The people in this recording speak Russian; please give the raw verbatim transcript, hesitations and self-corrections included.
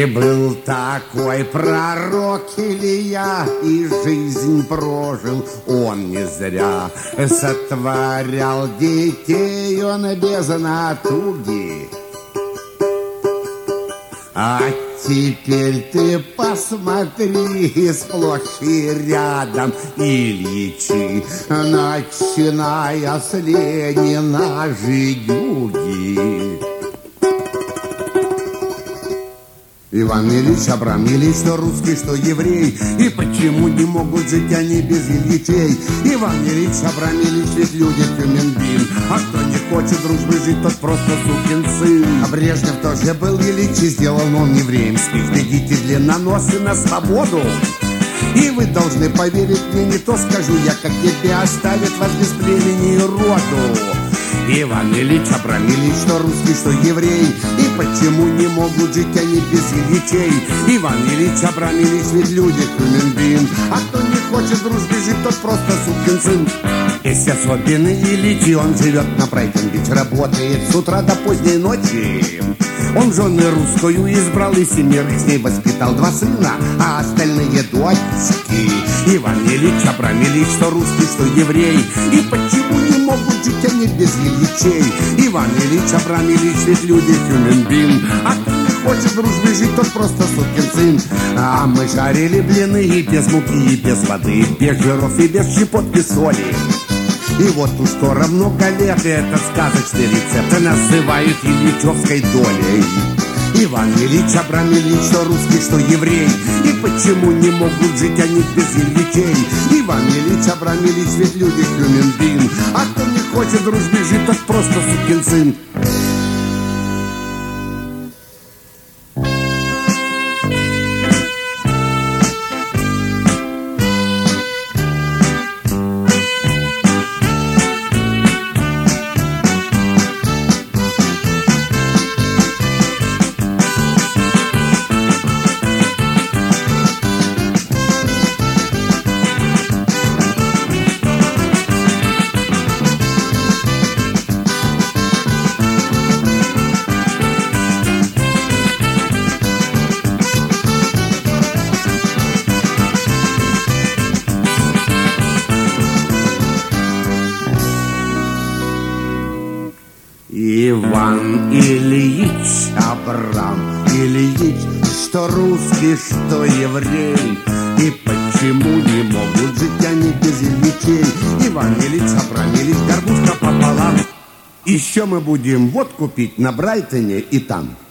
был такой пророк Илья, и жизнь прожил он не зря. Сотворял детей он без натуги. А теперь ты посмотри, сплошь и рядом Ильичи, начиная с Ленина, Жигюги. Иван Ильич, Абрам Ильич, что русский, что еврей, и почему не могут жить они без Ильичей? Иван Ильич, Абрам Ильич, ведь люди Тюменбин, а кто не хочет дружбы жить, тот просто сукин сын. А Брежнев тоже был Ильич, и сделал он евреем. Спит, бегите длинноносы на свободу. И вы должны поверить мне, не то скажу я, как тебя оставят вас без племени и роду. Иван Ильич, Абрам Ильич, что русский, что еврей, и почему не могут жить они без Ильичей? Иван Ильич, Абрам Ильич, ведь люди Тюменбин, а кто не хочет дружбы жить, тот просто сукин сын. Есть особенный Ильич, и он живет на Брайтон-Бич, работает с утра до поздней ночи. Он жены русскую избрал и семерых с ней воспитал, два сына, а остальные дочки. Иван Ильич, Абрам Ильич, что русский, что еврей, и почему не могут жить они без Ильичей? Иван Ильич, Абрам Ильич, ведь люди Тюменбин, а кто не хочет дружбы жить, тот просто сукин сын. А мы жарили блины и без муки, и без воды, без жиров и без щепотки соли. И вот уж скоро много лет этот сказочный рецепт называют ильичевской долей. Иван Ильич, Абрам Ильич, что русский, что еврей, и почему не могут жить они без Ильичей? Иван Ильич, Абрам Ильич, ведь люди Тюменбин, а кто не хочет дружбы жить, тот просто сукин сын. Иван Ильич, Абрам Ильич, что русский, что еврей, и почему не могут жить они без Ильичей? Иван Ильич, Абрам Ильич, горбушка пополам. Еще мы будем водку пить на Брайтоне и там.